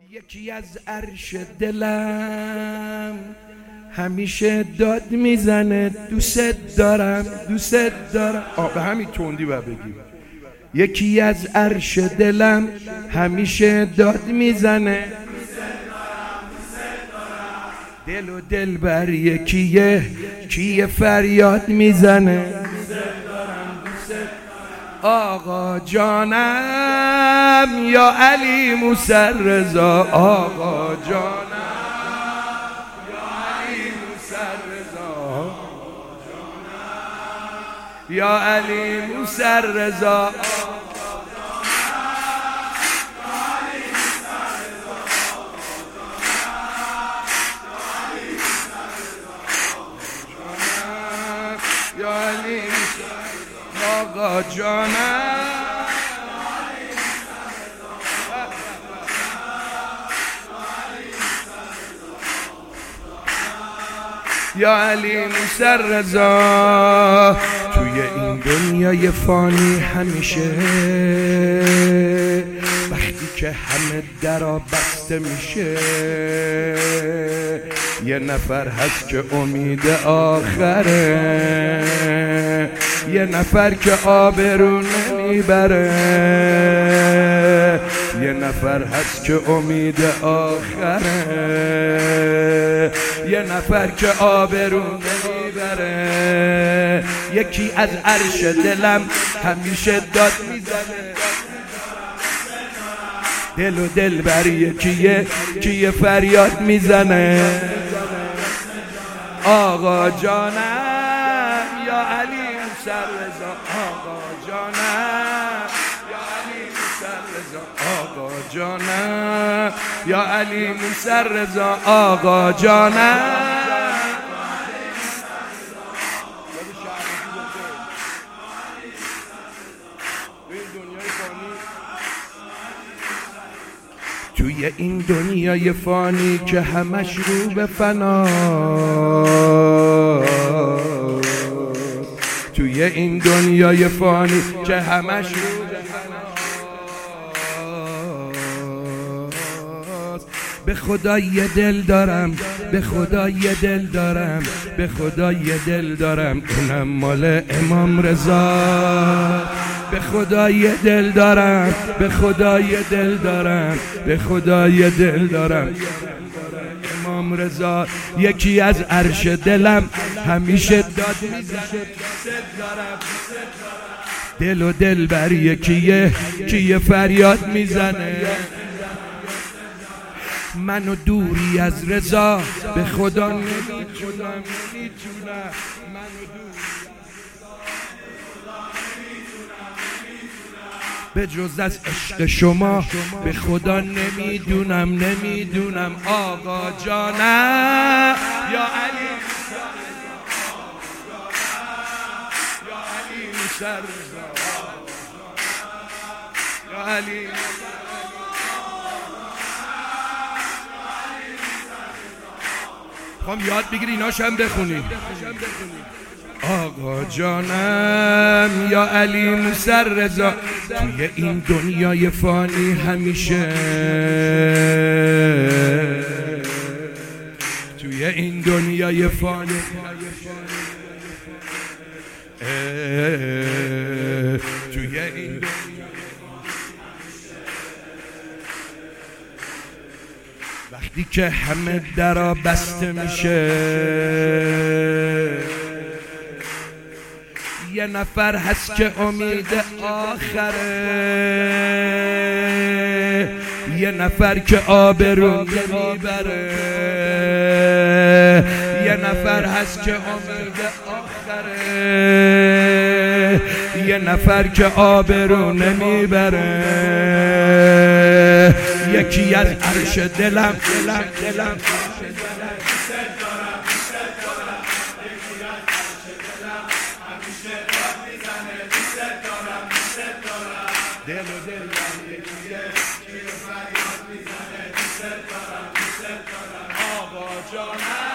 یکی از عرش دلم همیشه داد میزنه دوست دارم دوست دارم. به همین تندی باید بگیم. یکی از عرش دلم همیشه داد میزنه دل و دل بر یکیه کیه فریاد میزنه آقا جانم یا علی موسی رضا، آقا جانم یا علی موسی رضا، یا علی موسی رضا. یا علی آقا جانم یا علی موسی رضا. توی این دنیای فانی همیشه وقتی که همه درا بسته میشه یه نفر هست که امید آخره، یه نفر که آبرو نمیبره، یه نفر هست که امید آخره، یه نفر که آبرو نمیبره. یکی از عرش دلم همیشه داد میزنه دل و دل بر یکیه کیه فریاد میزنه آقا جانم یا علی موسی رضا، آقا جانم یا علی موسی رضا، آقا جانم یا علی موسی رضا، آقا جانم. توی این دنیای فانی که همش رو به فناست، توی این دنیای فانی که همش رو به فناست، به خدا یه دل دارم، به خدا یه دل دارم، به خدا یه دل دارم، اونم مال امام رضا. به خدا یه دل دارم، به خدا یه دل دارم، به خدا یه دل دارم، امام رضا. یکی از عرش دلم همیشه داد میزنه دل و دل بر یکیه کیه فریاد میزنه. منو دوری از رضا به خدا نمیتونم، به جز از عشق شما به خدا نمیدونم، نمیدونم. آقا جانم یا علی یا علی موسی رضا، یا علی خواهم یاد بگیری ایناشم بخونی. آقا جانم یا علی موسی رضا. توی این دنیای فانی همیشه، توی این دنیای فانی توی این وقتی که همه درا بسته میشه یه نفر هست که امید آخره، یه نفر که آبرو نمیبره، یه نفر هست که امید آخره، یه نفر که آبرو نمیبره. یکی از عرش دلم دل و دل یکیه کیه فریاد میزنه دوست دارم، دوست دارم. آقا جانم